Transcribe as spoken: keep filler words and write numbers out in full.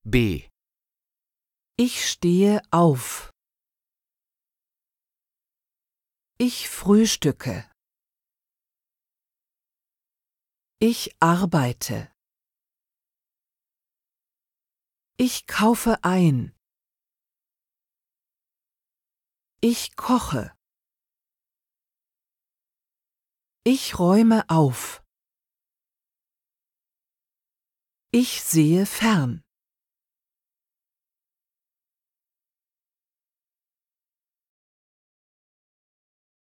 B. Ich stehe auf. Ich frühstücke. Ich arbeite. Ich kaufe ein. Ich koche. Ich räume auf. Ich sehe fern.